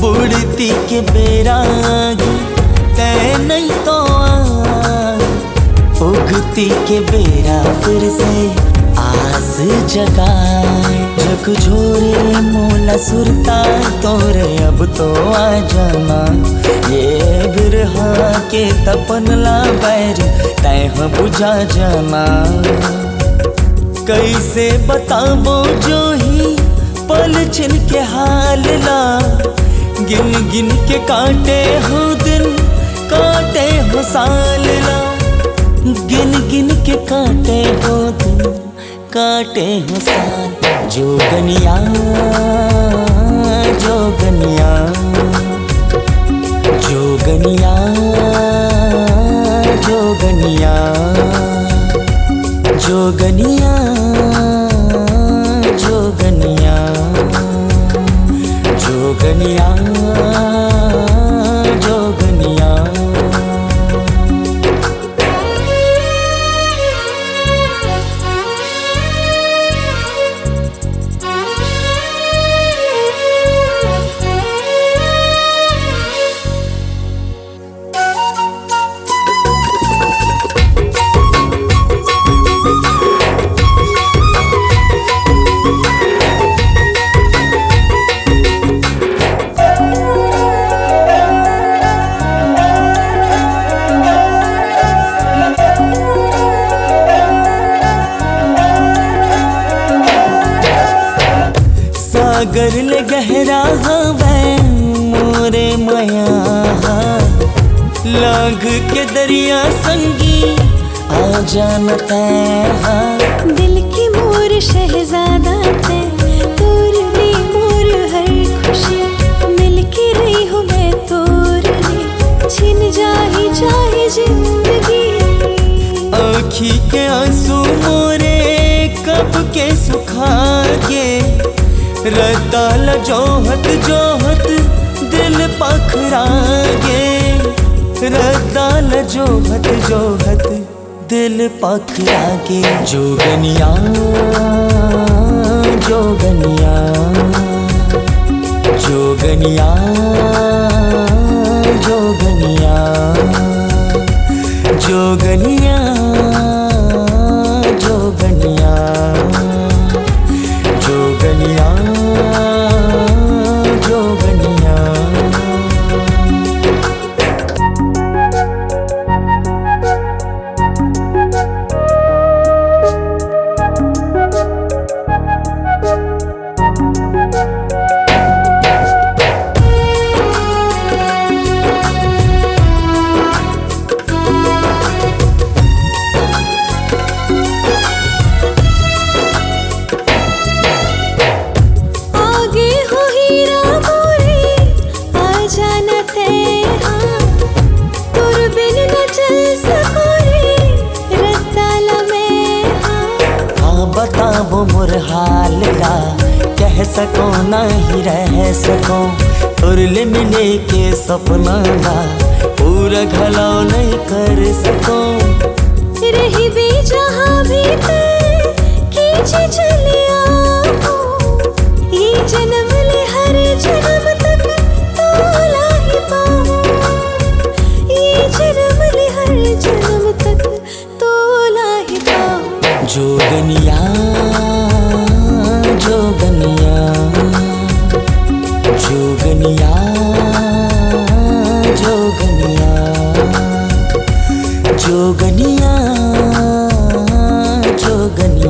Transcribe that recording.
बुढ़ती के बेरा तय नहीं तो उगती के बेरा फिर से आस जगाए। जग झोरे मोला सुरता तोरे अब तो आ जाना। ये बिरहा के तपन ला बैर तय बुझा जाना। कैसे बताबो जो ही पल छिन के हाल ला। गिन गिन के काटे हो दिन काटे हो साल ला। गिन गिन के काटे हो दिन काटे हो साल। जोगनिया जोगनिया जोगनिया जोगनिया जोगनिया जोगनिया जोगनिया जोगनिया। सागर ले गहरा हवे मोरे माया। लाग के दरिया संगी आ जानता है। दिल की मोर शहजादा ते तोर ने मोर हर खुशी। मिल के रही हूँ मैं तोर ने छिन जाही चाहे जिंदगी। आँखी के आंसू मोरे कब के सुखा के। रताल जोहत जोहत दिल पखरा गे। रताल जोहत जोहत दिल पखरा गे। जोगनिया जोगनिया जोगनिया जोगनिया जोगनिया जोगनिया जोगनिया जोगनिया। बताओ मोर हाल ला कह सको नहीं रह सको। तुरले मिले के सपना ला पूरा घलो नहीं कर सको। रही भी जहाँ भी खींचे चले आओ। ये जन्म ले हर जन्म तक तोला ही पाऊं। ये जन्म ले हर जन्म तक तोला ही पाऊं। जोगनिया जोगनिया जोगनिया जोगनिया जोगनिया जोगनिया।